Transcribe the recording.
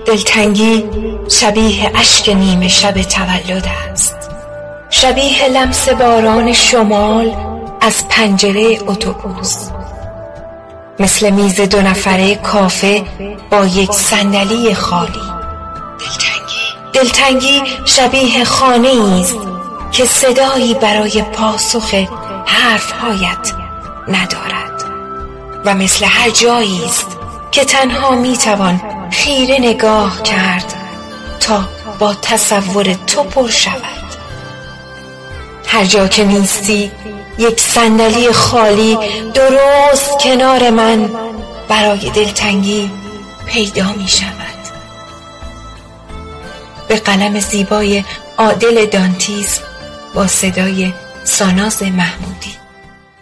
دلتنگی شبیه اشک نیمه شب تولد است، شبیه لمس باران شمال از پنجره اتوبوس، مثل میز 2 نفره کافه با یک صندلی خالی. دلتنگی شبیه خانه‌ای است که صدایی برای پاسخ حرفهایت ندارد و مثل هر جایی است که تنها میتوان خیره نگاه کرد تا با تصور تو پر شود. هر جا که نیستی یک صندلی خالی درست کنار من برای دلتنگی پیدا می شود. به قلم زیبای عادل دانتیس با صدای ساناز محمودی.